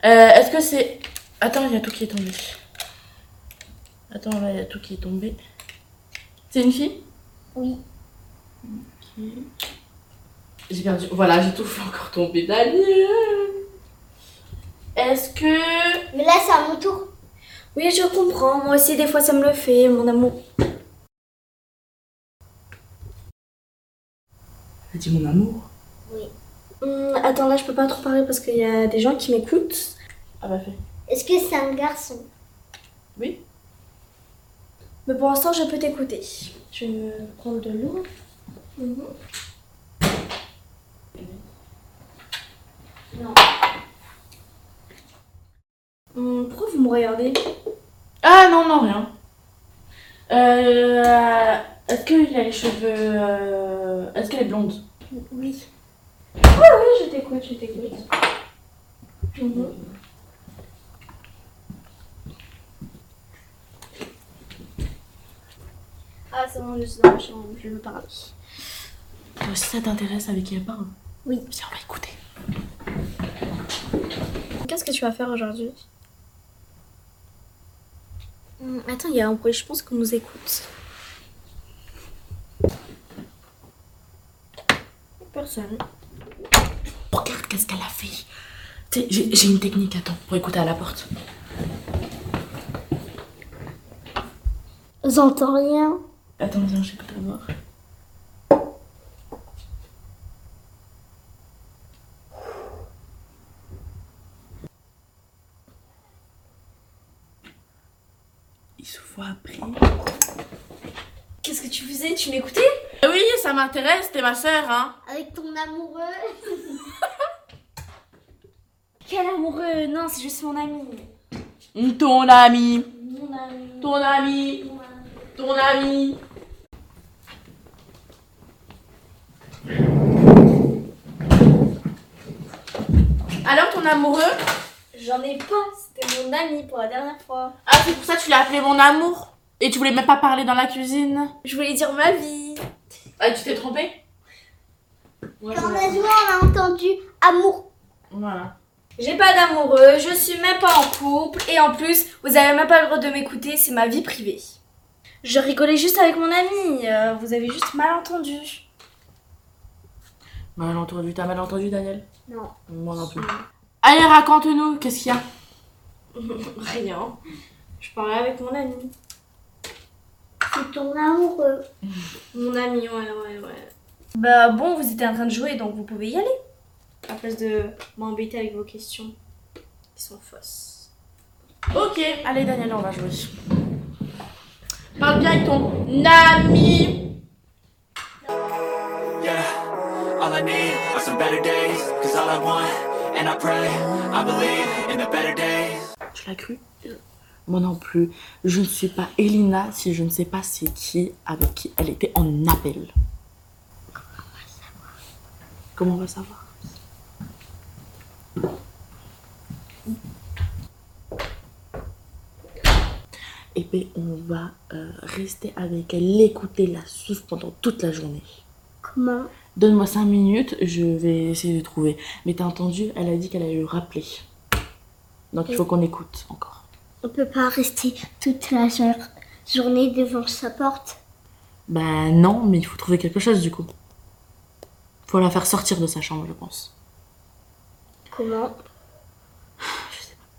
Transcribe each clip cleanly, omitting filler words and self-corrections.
Est-ce que c'est... Attends, il y a tout qui est tombé. Attends, là, il y a tout qui est tombé. C'est une fille? Oui. Ok. J'ai perdu... Voilà, j'ai tout fait encore tomber. Daniel. Est-ce que... Mais là, c'est à mon tour. Oui, je comprends. Moi aussi, des fois, ça me le fait, mon amour. Elle dit mon amour. Oui. Attends, là, je peux pas trop parler parce qu'il y a des gens qui m'écoutent. Ah bah fait. Est-ce que c'est un garçon? Oui. Mais pour l'instant, je peux t'écouter. Je vais prendre de l'eau. Non. Pourquoi vous me regardez? Ah non, non, rien. Est-ce qu'il a les cheveux... Est-ce qu'elle est blonde? Oui. Oui, je t'écoute, je t'écoute. Ah, c'est bon, je suis dans ma chambre, je veux parler. Toi aussi, ça t'intéresse avec qui elle parle? Oui. Viens, on va écouter. Qu'est-ce que tu vas faire aujourd'hui? Attends, il y a un bruit, je pense qu'on nous écoute. Personne. Regarde qu'est-ce qu'elle a fait. Tu sais, j'ai une technique, attends, pour écouter à la porte. J'entends rien. Attends, viens, j'écoute d'abord. Il se voit après. Qu'est-ce que tu faisais? Tu m'écoutais? Oui, ça m'intéresse, t'es ma sœur, hein. Avec ton amoureux. Quel amoureux? Non, c'est juste mon ami. Ton ami. Mon ami. Ton ami. Ton ami. Alors, ton amoureux? J'en ai pas, c'était mon ami pour la dernière fois. Ah, c'est pour ça que tu l'as appelé mon amour? Et tu voulais même pas parler dans la cuisine? Je voulais dire ma vie. Ah, tu t'es trompée? Quand on a joué, on a entendu amour. Voilà. J'ai pas d'amoureux, je suis même pas en couple et en plus, vous avez même pas le droit de m'écouter, c'est ma vie privée. Je rigolais juste avec mon ami, vous avez juste mal entendu. Mal entendu, t'as mal entendu, Daniel? Non. Moi non plus. Allez, raconte-nous, qu'est-ce qu'il y a? Rien. Je parlais avec mon ami. C'est ton amoureux. Mon ami, ouais. Bah bon, vous étiez en train de jouer, donc vous pouvez y aller. À place de m'embêter avec vos questions qui sont fausses. Ok, allez Daniel, on va jouer. Parle bien avec ton ami. Yeah, all I need are some better days. Cause all I want, and I pray, I believe in the better days. Tu l'as cru? Moi non plus. Je ne suis pas Elina si je ne sais pas c'est qui avec qui elle était en appel. Comment on va savoir? Et bien, on va rester avec elle, l'écouter, la suivre pendant toute la journée. Comment? Donne-moi 5 minutes, je vais essayer de trouver. Mais t'as entendu, elle a dit qu'elle allait le rappeler. Donc il faut qu'on écoute encore. On peut pas rester toute la journée devant sa porte. Ben non, mais il faut trouver quelque chose du coup. Faut la faire sortir de sa chambre, je pense. Comment? Je sais pas.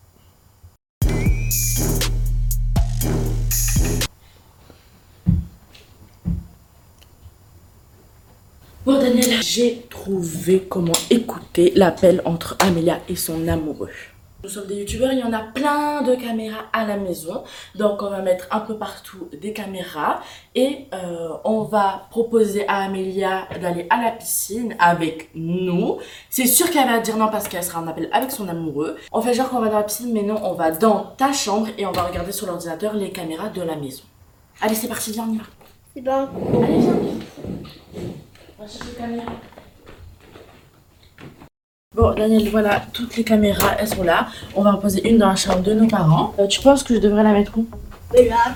Bon Daniel, j'ai trouvé comment écouter l'appel entre Amélia et son amoureux. Nous sommes des youtubeurs, il y en a plein de caméras à la maison. Donc on va mettre un peu partout des caméras. Et on va proposer à Amélia d'aller à la piscine avec nous. C'est sûr qu'elle va dire non parce qu'elle sera en appel avec son amoureux. On fait genre qu'on va dans la piscine, mais non, on va dans ta chambre et on va regarder sur l'ordinateur les caméras de la maison. Allez, c'est parti, viens, on y va. C'est bon. Allez, viens. On va chercher les caméras. Bon, Daniel, voilà, toutes les caméras, elles sont là. On va en poser une dans la chambre de nos parents. Tu penses que je devrais la mettre où? Et là,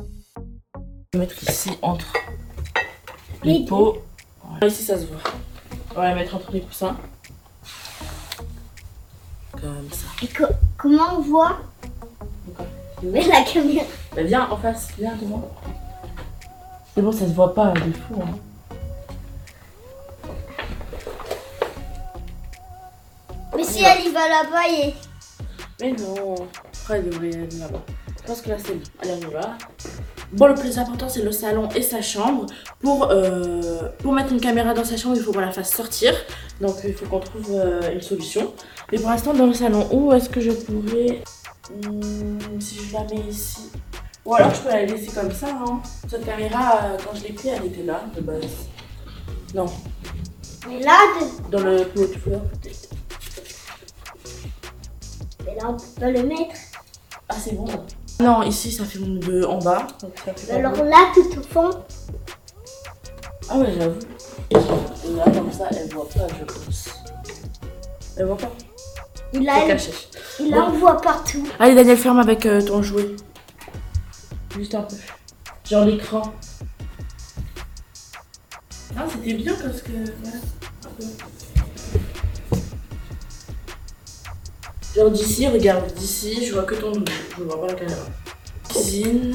Je vais mettre ici, entre les pots. Voilà, ici, ça se voit. On va la mettre entre les coussins. Comme ça. Et comment on voit? Mais la caméra. Bah viens en face, viens devant. C'est bon, ça se voit pas de fou. Hein. Mais si elle y va là-bas et... Mais non, après elle devrait aller là-bas. Je pense que là c'est bon. Allez, on y va. Bon, le plus important c'est le salon et sa chambre. Pour mettre une caméra dans sa chambre, il faut qu'on la fasse sortir. Donc il faut qu'on trouve une solution. Mais pour l'instant, dans le salon, où est-ce que je pourrais... si je la mets ici. Ou alors je peux la laisser comme ça. Hein. Cette caméra, quand je l'ai prise, elle était là de base. Non. Mais là, Dans le pot de fleurs peut-être. mais là on peut pas le mettre. Ah c'est bon. Non, ici ça filme de en bas. Donc ça fait Alors là, tout au fond. Ah ouais, j'avoue. Là comme ça, elle voit pas, je pense. Elle voit pas. Il C'est a, caché. il en voit partout. Allez Daniel, ferme avec ton jouet. Juste un peu. Genre l'écran. Ah, c'était bien parce que... Voilà, un peu. Genre d'ici, regarde, d'ici, je vois que ton double. Je vois pas la caméra. Cuisine.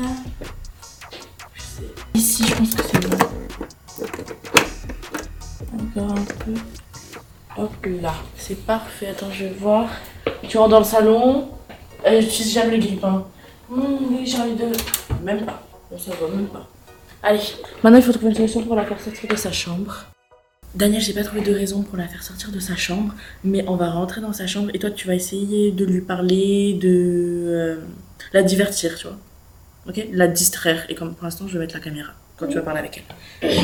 Ici, je pense que c'est bon. Encore un peu. Hop là, c'est parfait. Attends, je vais voir. Tu rentres dans le salon. Je sais jamais le grille-pain. Oui, j'ai envie de... Même pas. Bon, ça va même pas. Allez, maintenant il faut trouver une solution pour la faire sortir de sa chambre. Daniel, j'ai pas trouvé de raison pour la faire sortir de sa chambre, mais on va rentrer dans sa chambre et toi tu vas essayer de lui parler, de la divertir, tu vois. Ok? La distraire. Et comme pour l'instant, je vais mettre la caméra quand tu vas parler avec elle.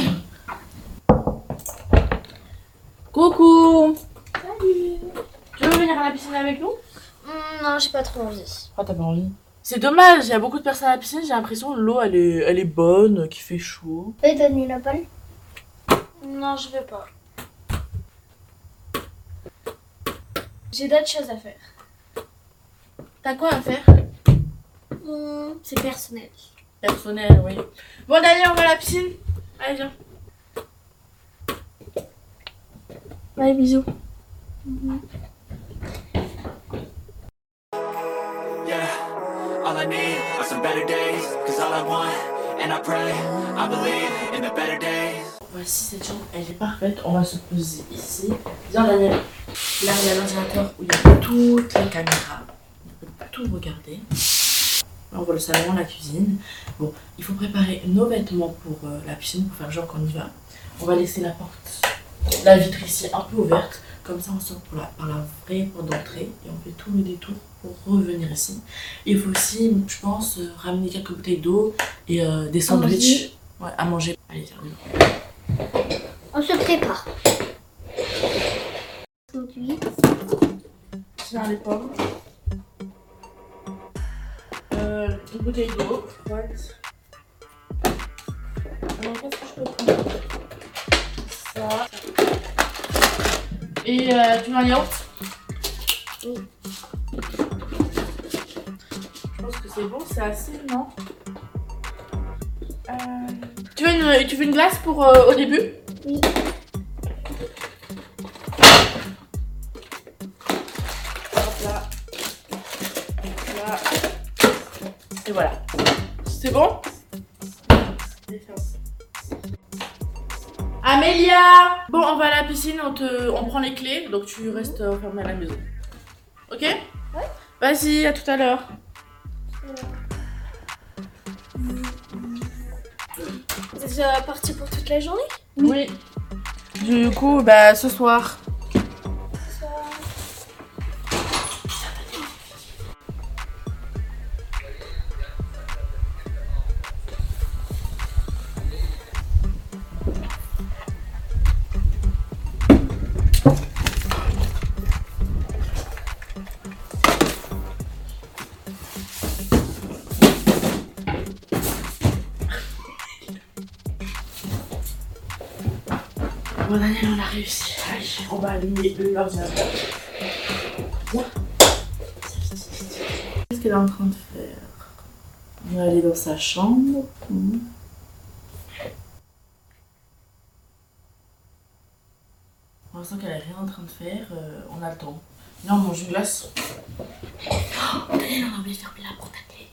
Coucou! Salut. Tu veux venir à la piscine avec nous? Non, j'ai pas trop envie. Ah, t'as pas envie? C'est dommage, il y a beaucoup de personnes à la piscine, j'ai l'impression que l'eau elle est bonne, qu'il fait chaud. Tu peux donner la balle? Non, je vais pas. J'ai d'autres choses à faire. T'as quoi à faire? C'est personnel. Personnel, oui. Bon, Daniel, on va à la piscine. Allez, viens. Allez, bisous. Yeah, all I need are some better days. Cause all I want, and I pray, I believe in the better days. Voici cette chambre, elle est parfaite. On va se poser ici. Viens, Daniel. Là, il y a l'ordinateur où il y a toutes les caméras. On peut tout regarder. Là, on voit le salon, la cuisine. Bon, il faut préparer nos vêtements pour la piscine, pour faire genre qu'on y va. On va laisser la porte, la vitre ici un peu ouverte. Comme ça, on sort par la vraie porte d'entrée. Et on fait tout le détour pour revenir ici. Il faut aussi, je pense, ramener quelques bouteilles d'eau et des sandwichs. Ouais, à manger. Allez, viens. On se prépare. Aujourd'hui. Tiens les pommes. Une bouteille d'eau. Ouais. Alors, qu'est-ce que je peux prendre? Ça. Et tu veux un yaourt? Oui. Je pense que c'est bon, c'est assez, non? Tu veux une glace pour au début? Oui. Hop là. Là. Et voilà. C'est bon? Amélia! Bon, on va à la piscine, on prend les clés, donc tu restes enfermée à la maison. Ok? Ouais. Vas-y, à tout à l'heure. Vous êtes déjà parti pour toute la journée? Oui. Du coup, bah ce soir. Bon, Daniel, on a réussi. Allez, on va allumer l'ordinateur. Viens. Qu'est-ce qu'elle est en train de faire? On va aller dans sa chambre. Pour l'instant qu'elle est rien en train de faire, on a le temps. Là on mange une glace. Oh, Daniel, on a oublié de fermer la porte à clé.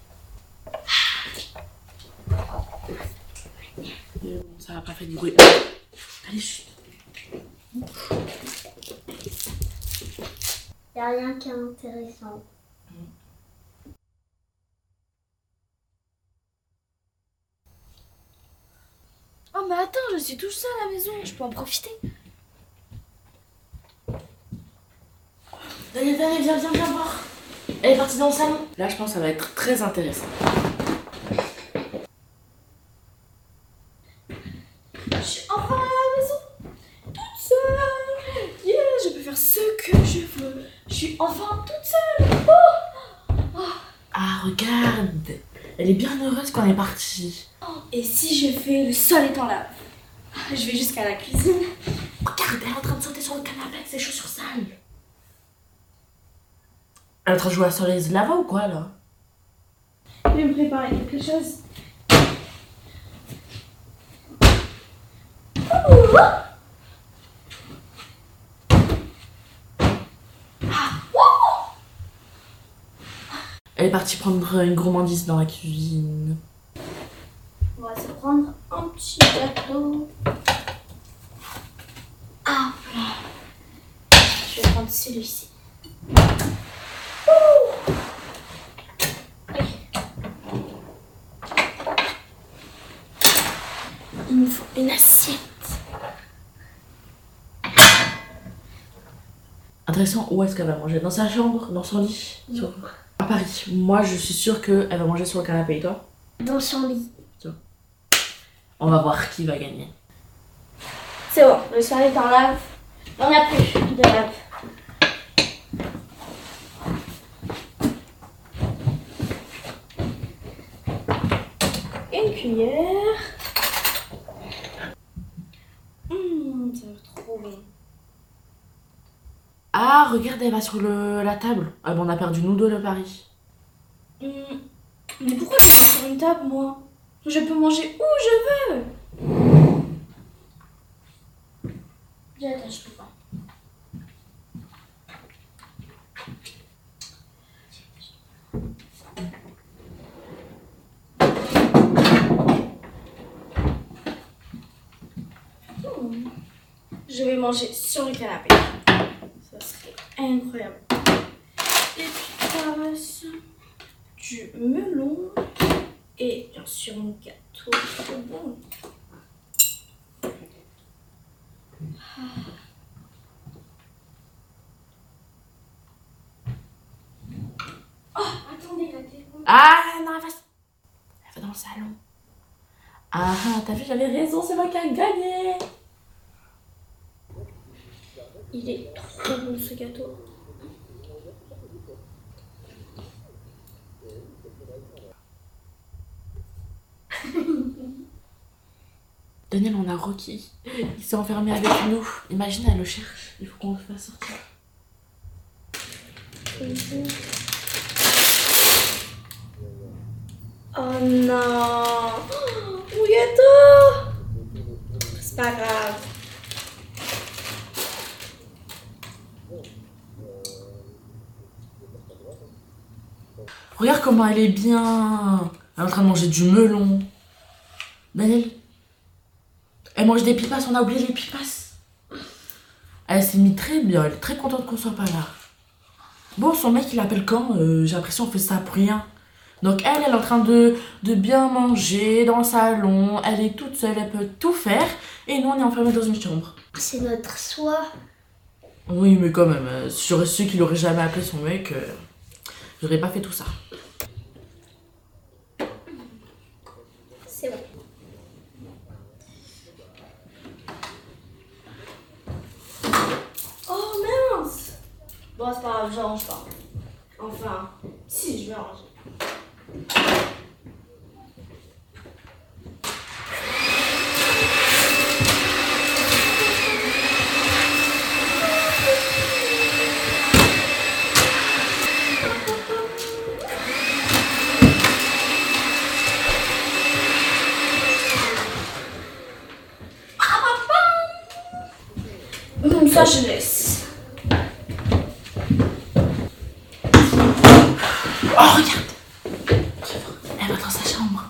Bon, ça va pas faire du bruit. Allez, chut. Y a rien qui est intéressant. Oh mais attends, je suis toute seule à la maison, je peux en profiter. Daniel, viens voir. Elle est partie dans le salon. Là, je pense que ça va être très intéressant. Je suis enfin à la maison, toute seule. Yeah, je peux faire ce que je veux. Je suis enfin toute seule. Ah, regarde. Elle est bien heureuse quand elle est partie. Et si je fais le sol est en lave? Je vais jusqu'à la cuisine. Regarde, elle est en train de sauter sur le canapé avec ses chaussures sales. Elle est en train de jouer à Soleil Lava ou quoi, là? Je vais me préparer quelque chose. Elle est partie prendre une gourmandise dans la cuisine. On va se prendre un petit gâteau. Ah, voilà. Je vais prendre celui-ci. Il me faut une assiette. Intéressant, où est-ce qu'elle va manger? Dans sa chambre? Dans son lit? À Paris. Moi, je suis sûre qu'elle va manger sur le canapé. Et toi? Dans son lit. On va voir qui va gagner. C'est bon, le sol est en lave. On n'a plus de lave. Une cuillère. Ça va être trop bon. Ah, regarde, elle va sur la table. Ah bon, on a perdu nous deux le pari. Mais pourquoi je vais pas sur une table, moi? Je peux manger où je veux. Attends, je peux pas. Je vais manger sur le canapé. Ça serait incroyable. Et puis, passe du melon. Et bien sûr, mon gâteau. Trop bon. Oh, attendez, la téléphone. Ah, non, elle va dans le salon. Ah, t'as vu, j'avais raison, c'est moi qui a gagné. Il est trop bon ce gâteau. Daniel, on a Rocky. Il s'est enfermé avec nous. Imagine, elle le cherche. Il faut qu'on le fasse sortir. Oh non! Mon gâteau! C'est pas grave. Regarde comment elle est bien. Elle est en train de manger du melon. Daniel, elle mange des pipas, on a oublié les pipas. Elle s'est mise très bien, elle est très contente qu'on soit pas là. Bon, son mec il appelle quand? J'ai l'impression qu'on fait ça pour rien. Donc elle est en train de bien manger dans le salon. Elle est toute seule, elle peut tout faire. Et nous on est enfermés dans une chambre. C'est notre soi. Oui, mais quand même, j'aurais su qu'il aurait jamais appelé son mec. J'aurais pas fait tout ça. C'est bon. Oh mince! Bon, c'est pas grave, je range pas. Enfin, si, je vais ranger. Ça, je laisse. Oh, regarde! Elle va dans sa chambre.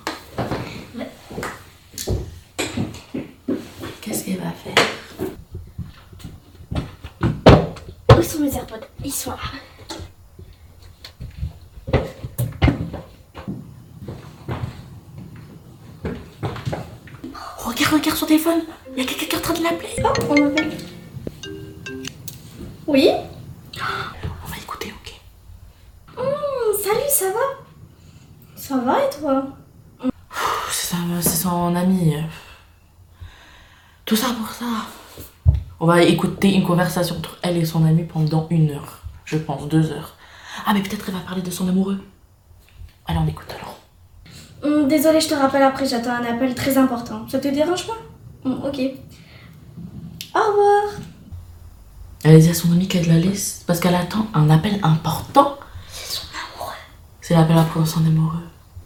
Qu'est-ce qu'elle va faire? Où sont mes AirPods? Ils sont là. Regarde son téléphone. Il y a quelqu'un qui est en train de l'appeler. Oh, on m'appelle. Oui? On va écouter, ok? Salut, ça va? Ça va et toi? C'est son ami. Tout ça pour ça. On va écouter une conversation entre elle et son ami pendant 1 heure. Je pense, 2 heures. Ah, mais peut-être elle va parler de son amoureux. Allez, on écoute alors. Désolée, je te rappelle après, j'attends un appel très important. Ça te dérange pas? Ok. Au revoir. Elle a dit à son ami qu'elle la laisse parce qu'elle attend un appel important. C'est son amoureux. C'est l'appel après son amoureux.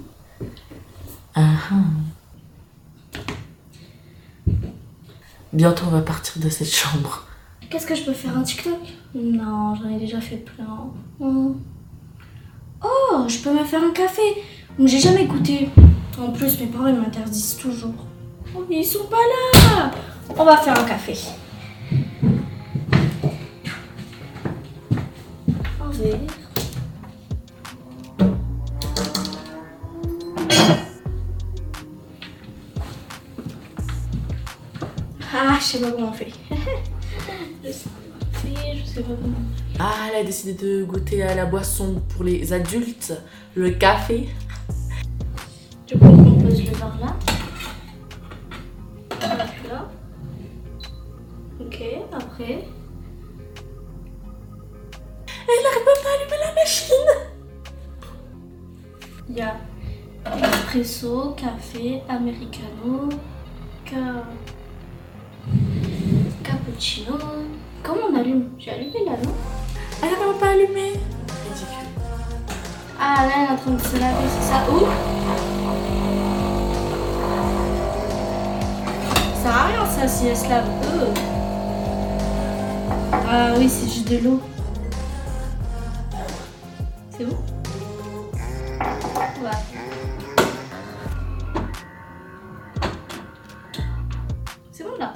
Bientôt, on va partir de cette chambre. Qu'est-ce que je peux faire, un TikTok? Non, j'en ai déjà fait plein. Oh, je peux me faire un café. J'ai jamais goûté. En plus, mes parents ils m'interdisent toujours. Oh, ils sont pas là. On va faire un café. Un verre. Ah, je sais pas comment on fait. Je sais pas comment. Ah, elle a décidé de goûter à la boisson pour les adultes, le café. Du coup, on pose le verre là. Hop là. Ok, après. Elle n'arrive même pas à allumer la machine. Il y a espresso, café, americano, cappuccino. Comment on allume? J'ai allumé là, non? Elle n'a même pas allumé. Ridicule. Ah, là, elle est en train de se laver, c'est ça? Ouh! Ça sert à rien, ça, si elle se lave. Ah oui, c'est juste de l'eau. C'est où? Ouais. C'est bon, là?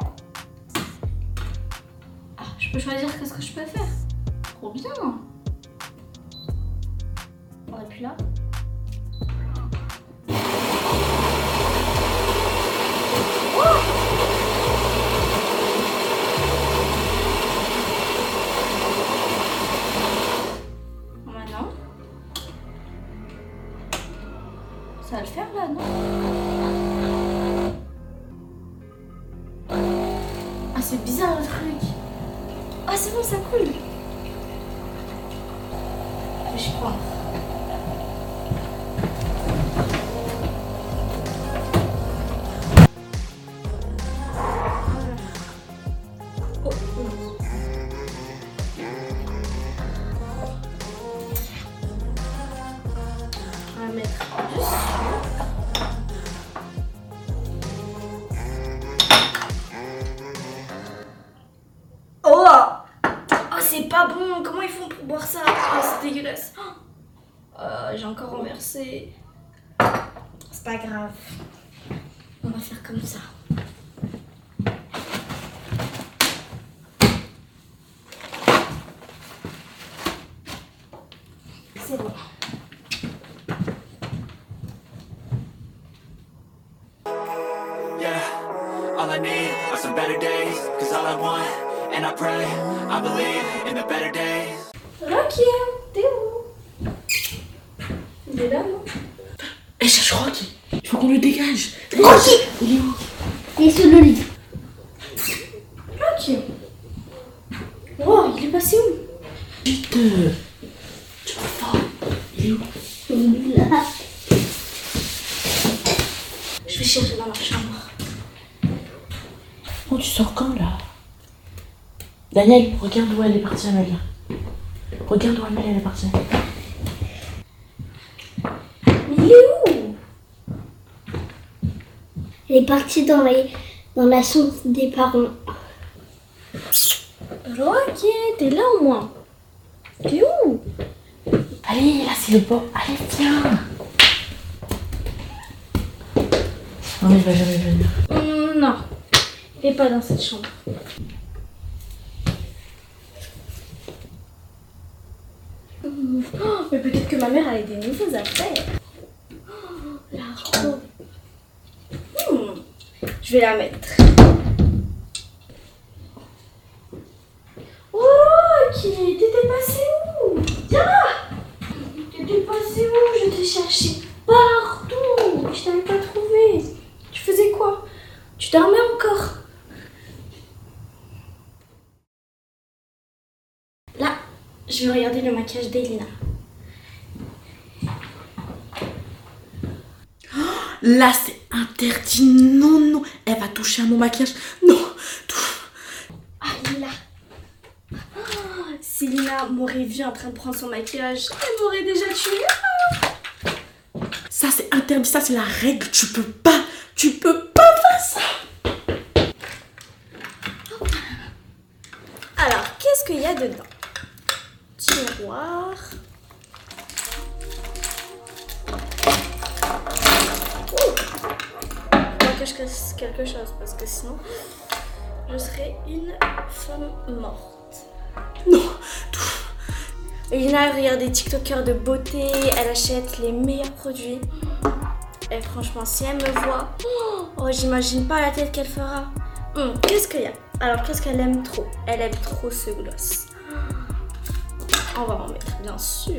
Ah, je peux choisir qu'est-ce que je peux faire. Trop bien! On appuie là. Maintenant. Ça va le faire là, non? Ah, c'est bizarre le truc. Ah, c'est bon, ça coule. Je sais pas. On va mettre dessus. Oh! Oh, c'est pas bon! Comment ils font pour boire ça? Oh, c'est dégueulasse! J'ai encore renversé. C'est pas grave. On va faire comme ça. C'est bon. Yeah, all I need are some better days. Cause all I want, and I pray, I believe in the better days. Rocky, t'es où? Il est là, non? Elle cherche Rocky. Il faut qu'on le dégage. Rocky! Il est où? Il est sur le lit. Rocky. Oh, il est passé où? Vite. Tu vas fort. Il est où? Il est là. Je vais chercher dans ma chambre. Oh, tu sors quand là? Daniel, regarde où elle est partie, Amélie. Regarde où Amélie elle est partie. Mais il est où? Elle est partie dans la chambre des parents. Rocky, t'es là au moins. T'es où? Allez, là c'est le bon. Allez, viens. Non, mais il va jamais venir. Non, il est pas dans cette chambre. Oh, mais peut-être que ma mère a des nouvelles affaires. Oh, la robe. Je vais la mettre. Oh, Rocky, t'étais passé où? Viens là. T'étais passé où? Je t'ai cherché partout. Je t'avais pas trouvé. Tu faisais quoi? Tu dormais encore? Là, je vais regarder le maquillage d'Elina. Là c'est interdit. Non, non. Elle va toucher à mon maquillage. Non. Ah, il est là. Oh, si Lina m'aurait vu en train de prendre son maquillage, elle m'aurait déjà tué. Ça c'est interdit. Ça c'est la règle. Tu peux pas faire ça. Alors, qu'est-ce qu'il y a dedans? Tiroir. Faut que je casse quelque chose parce que sinon, je serais une femme morte. Non. Lina regarde des TikTokers de beauté, elle achète les meilleurs produits. Et franchement, si elle me voit, oh, j'imagine pas la tête qu'elle fera. Qu'est-ce qu'il y a? Alors, qu'est-ce qu'elle aime trop? Elle aime trop ce gloss. On va en mettre, bien sûr.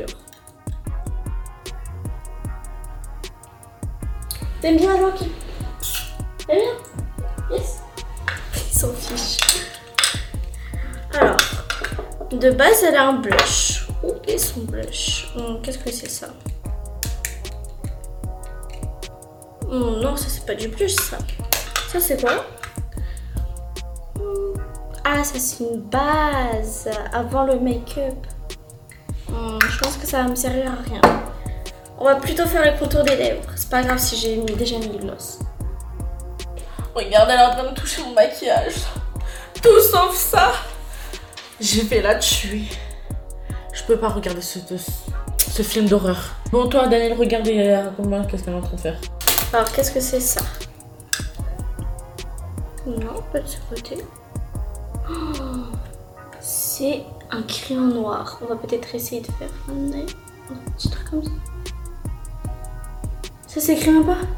T'aimes bien, Rocky? T'aimes bien? Yes. Il s'en fiche. Alors, de base, elle a un blush. Où est son blush? Qu'est-ce que c'est ça? Non, ça c'est pas du blush, ça. Ça c'est quoi? Ah, ça c'est une base avant le make-up. Je pense que ça va me servir à rien. On va plutôt faire le contour des lèvres. C'est pas grave si j'ai déjà mis le gloss. Regarde, elle est en train de toucher mon maquillage. Tout sauf ça. Je vais la tuer. Je peux pas regarder ce film d'horreur. Bon, toi, Daniel, regarde et raconte-moi qu'est-ce qu'elle est en train de faire. Alors, qu'est-ce que c'est ça? Non, pas de ce côté. Oh, c'est un crayon noir. On va peut-être essayer de faire un petit truc comme ça. Ça s'écrit même pas?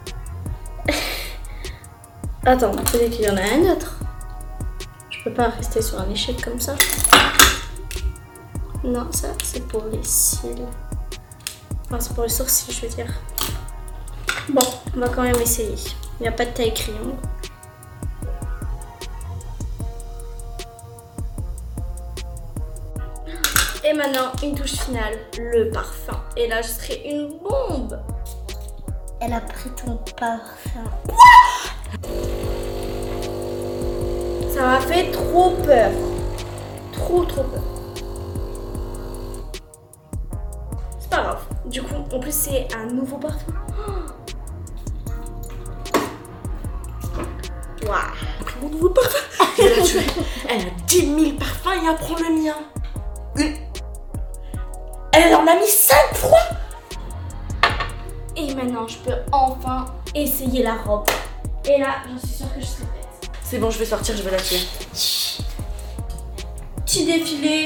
Attends, peut-être qu'il y en a un autre. Je peux pas rester sur un échec comme ça. Non, ça c'est pour les cils. Enfin, c'est pour les sourcils, je veux dire. Bon, on va quand même essayer. Il n'y a pas de taille crayon. Et maintenant, une touche finale, le parfum. Et là, je serai une bombe. Elle a pris ton parfum. Ça m'a fait trop peur. Trop peur. C'est pas grave. Du coup, en plus, c'est un nouveau parfum. Waouh. Mon nouveau parfum. Je vais la tuer. Elle a 10 000 parfums et elle prend le mien. Elle en a mis 5 fois. Et maintenant, je peux enfin essayer la robe. Et là, j'en suis sûre que je serai prête. C'est bon, je vais sortir, je vais la tuer. Petit défilé.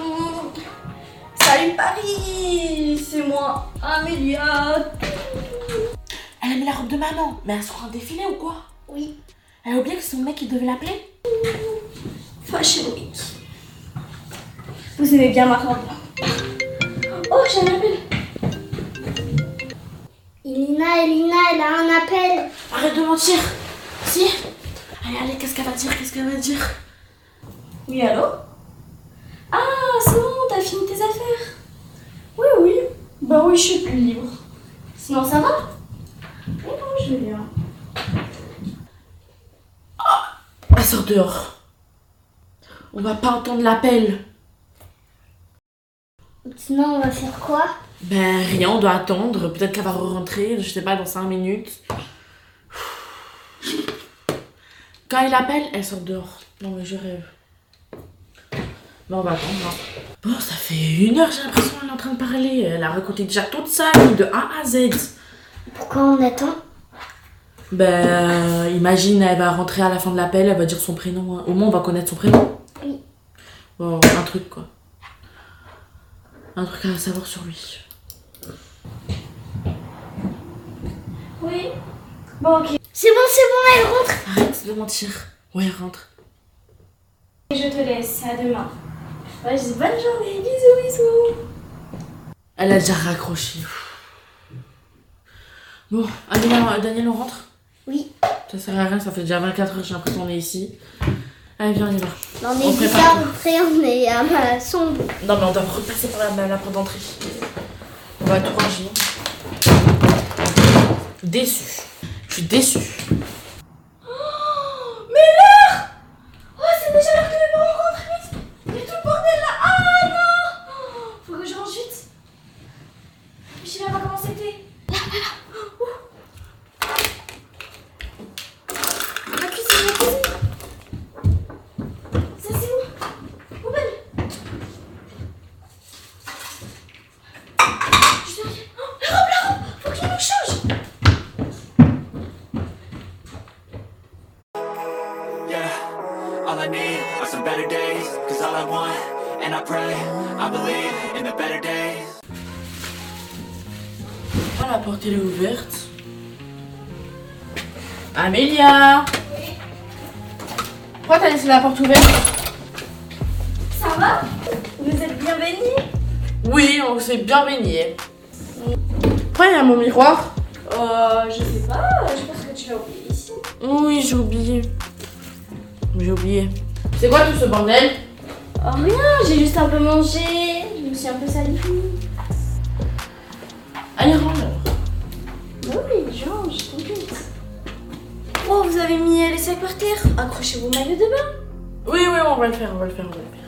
Salut Paris. C'est moi, Amélia. Elle a mis la robe de maman. Mais elle sera un défilé ou quoi? Oui. Elle a oublié que c'est son mec qui devait l'appeler. Fashion Week. Vous aimez bien ma robe? Oh, j'ai un appel. Elina, elle a un appel. Arrête de mentir. Si. Allez, qu'est-ce qu'elle va dire? Oui, allô? Ah, c'est bon, t'as fini tes affaires? Oui. Bah oui, je suis plus libre. Sinon, ça va? Oui, non, je vais bien. Elle sort dehors. On va pas entendre l'appel. Sinon, on va faire quoi? Ben rien, on doit attendre. Peut-être qu'elle va rentrer, je sais pas, dans 5 minutes. Quand il appelle, elle sort dehors. Non mais je rêve. Bon, on va attendre. Hein. Bon, ça fait 1 heure, j'ai l'impression qu'elle est en train de parler. Elle a raconté déjà toute sa vie de A à Z. Pourquoi on attend? Ben, imagine, elle va rentrer à la fin de l'appel, elle va dire son prénom. Au moins, on va connaître son prénom. Oui. Bon, un truc quoi. Un truc à savoir sur lui. Oui. Bon, ok. C'est bon, elle rentre. Arrête de mentir. Ouais, rentre. Je te laisse, à demain. Ouais, je dis bonne journée, bisous, bisous. Elle a déjà raccroché. Bon, Amélia, Daniel, on rentre? Oui. Ça sert à rien, ça fait déjà 24 heures, j'ai l'impression qu'on est ici. Allez, viens, on y va. On est déjà rentré, on est à ma sombre. Non, mais on doit repasser par la porte d'entrée. On va tout ranger. Déçue. Je suis déçue. Mais l'heure! Oh, c'est déjà l'heure que mes parents rentrent, vite! Il y a tout le bordel là! Ah non! Faut que je range vite. Je sais même pas comment c'était. Là. La cuisine. Ça, c'est où? Poubelle. Je vais rien. Oh, la robe! Faut que je me change! All I need are some better days, cause all I want, and I pray, I believe in the better days. Ah, la porte elle est ouverte. Amélia! Oui. Pourquoi t'as laissé la porte ouverte? Ça va? Vous êtes bien baignés? Oui, on s'est bien baigné. Pourquoi il y a mon miroir? Je sais pas, je pense que tu l'as oublié ici. Oui, j'ai oublié. C'est quoi tout ce bordel? Oh rien, j'ai juste un peu mangé, je me suis un peu salie. Allez, range alors. Oui, change, t'inquiète. Oh, vous avez mis les sacs par terre? Accrochez vos maillots de bain. Oui, on va le faire,